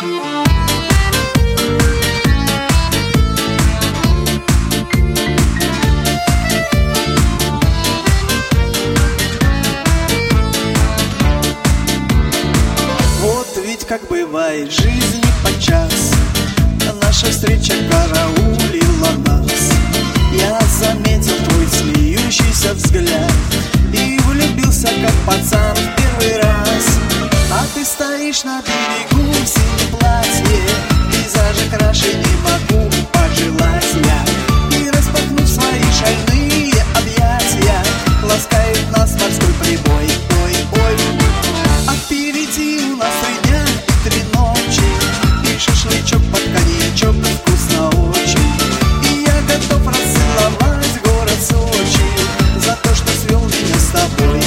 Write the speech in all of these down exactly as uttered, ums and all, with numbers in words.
Как бывает в жизни подчас, наша встреча караулила нас. Я заметил твой смеющийся взгляд и влюбился, как пацан, в первый раз. А ты стоишь на берегу в синем платье, пейзажа краше не могу пожелать я. И распахнув свои шальные объятия, ласкает нас морской прибой. Ой, ой, а впереди у нас три дня и три ночи, и шашлычок под коньячок, вкусно очень. И я готов расцеловать город Сочи за то, что свел меня с тобой.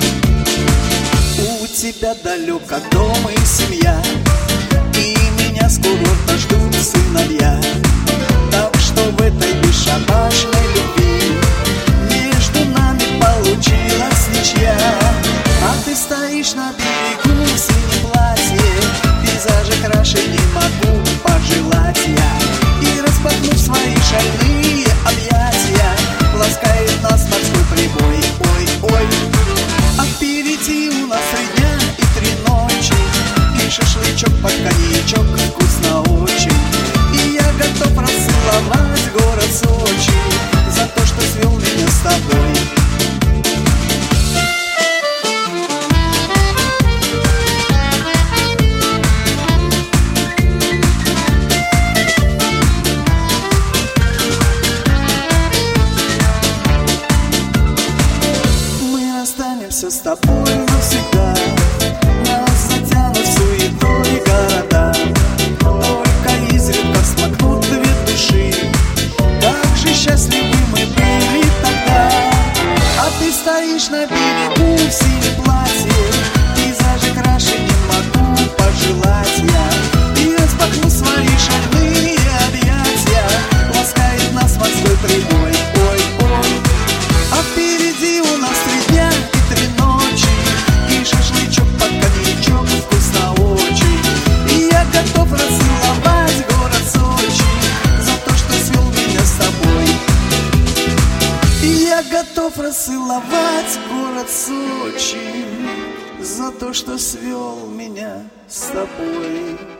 У тебя далеко дом и семья, и меня с курорта ждут сыновья. Так что в этой бесшабашной любви между нами получилась ничья. А ты стоишь на берегу в синем платье, пейзажа краше не могу пожелать я. И распахнув свои шальные объятия, ласкает нас морской прибой. Ой, ой, а впереди у нас три дня и три ночи, и шашлычок под коньячок, вкусно очень. И я готов расцеловать город Сочи за то, что свел меня с тобой. Останемся с тобой навсегда, нас затянут суетой города, только изредка смакнут две души. Как же счастливы мы были тогда. А ты стоишь на берегу в синем платье, пейзажа краше не могу пожелать я. И распахнув свои шальные объятия, ласкает нас морской прибой. Ой, ой, а впереди у нас три дня и три ночи, и шашлычок под коньячок, вкусно очень. И я готов расцеловать город Сочи за то, что свел меня с тобой. И я готов расцеловать город Сочи за то, что свел меня с тобой.